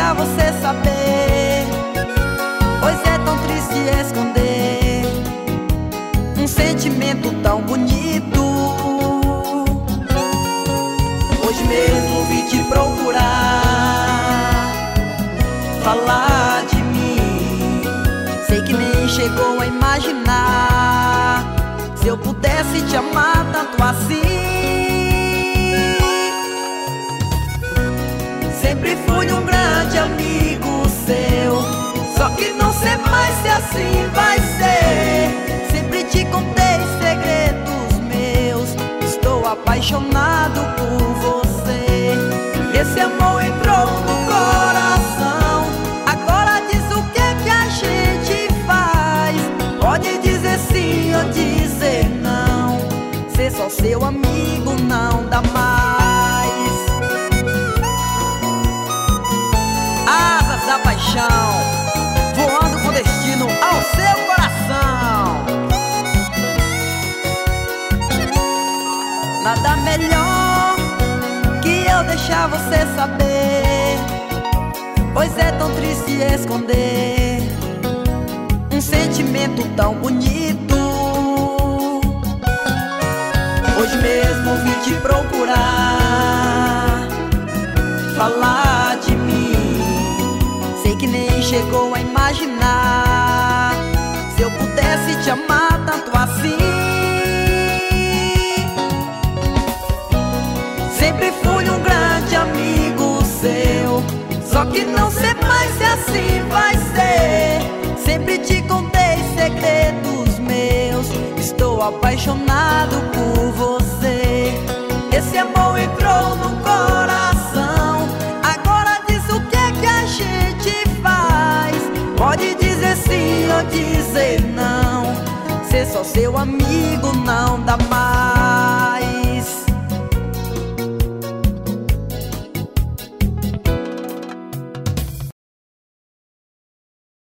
deixar você saber, pois é tão triste esconder um sentimento tão bonito. Hoje mesmo vim te procurar, falar de mim. Sei que nem chegou a imaginar, se eu pudesse te amar tanto assim. Sempre fui um grande amigo seu, só que não sei mais se assim vai ser. Sempre te contei segredos meus, estou apaixonado por você. Esse amor entrou no coração, agora diz o que é que a gente faz. Pode dizer sim ou dizer não, ser só seu amigo não dá mais. Asas da paixão, voando com destino ao seu coração. Nada melhor que eu deixar você saber, pois é tão triste esconder um sentimento tão bonito. Hoje mesmo vim te procurar, falar de mim. Sei que nem chegou a imaginar, se eu pudesse te amar tanto assim. Sempre fui um grande amigo seu, só que não sei mais se assim vai ser. Sempre te contei segredos meus, estou apaixonado por você. Esse amor entrou no coração, agora diz o que é que a gente faz. Pode dizer sim ou dizer não, ser só seu amigo não dá mais.